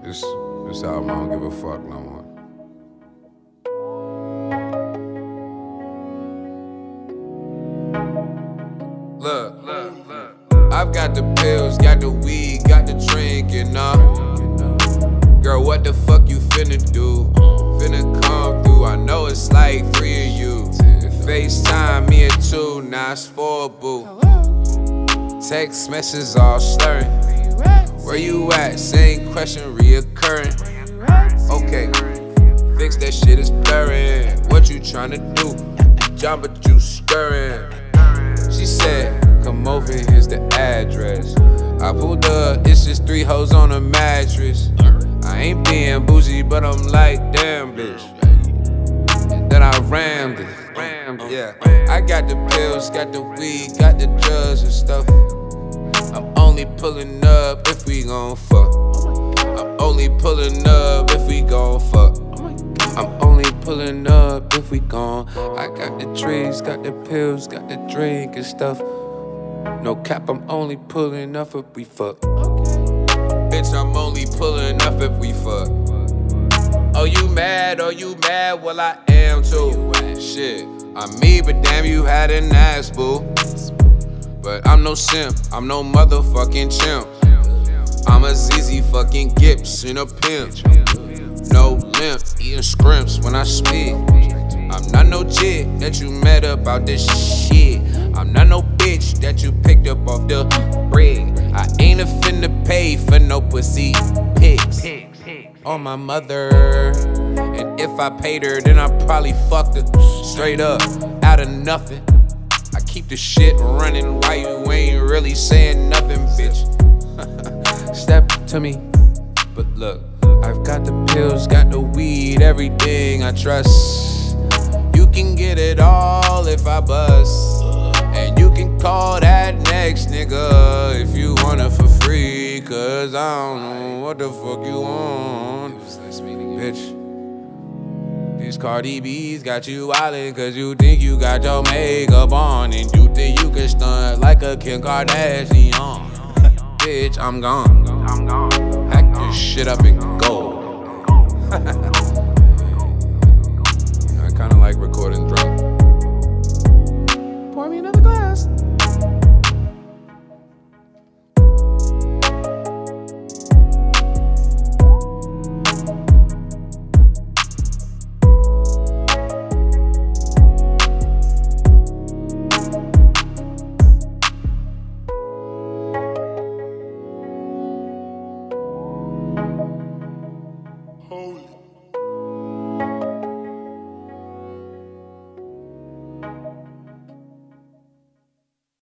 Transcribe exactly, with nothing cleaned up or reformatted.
This, this album, I don't give a fuck no more. Look, look, look. I've got the pills, got the weed, got the drink, you know. Girl, what the fuck you finna do? Finna come through, I know it's like three of you. FaceTime me at two, now it's four, boo. Text messages all slurring. Where you at? Same question reoccurring. Okay, fix that shit, it's blurring. What you tryna do? Jamba Juice stirring. She said, come over, here's the address. I pulled up, it's just three hoes on a mattress. I ain't being bougie, but I'm like, damn, bitch. And then I rammed it. Yeah, I got the pills, got the weed, got the drugs and stuff. I'm only pulling up if we gon' fuck. I'm only pulling up if we gon' fuck. I'm only pulling up if we gon'. I got the trees, got the pills, got the drink and stuff. No cap, I'm only pulling up if we fuck. Bitch, I'm only pulling up if we fuck. Oh, you mad? Oh, you mad? Well, I am too. Shit, I'm me, but damn, you had an ass, boo. But I'm no simp, I'm no motherfucking chimp. I'm a Z Z fucking Gips in a pimp. No limp, eating scrimps when I speak. I'm not no chick that you met about this shit. I'm not no bitch that you picked up off the bread. I ain't a finna pay for no pussy pics on my mother. And if I paid her, then I probably fucked her straight up, out of nothing. I keep the shit running while you ain't really saying nothing, bitch. Step to me, but look, I've got the pills, got the weed, everything I trust. You can get it all if I bust. And you can call that next nigga if you want it for free. Cause I don't know what the fuck you want, bitch. These Cardi B's got you wildin' cause you think you got your makeup on. And you think you can stunt like a Kim Kardashian. Bitch, I'm gone. Pack this shit up and go. I kinda like recording drunk. Pour me another glass. Holy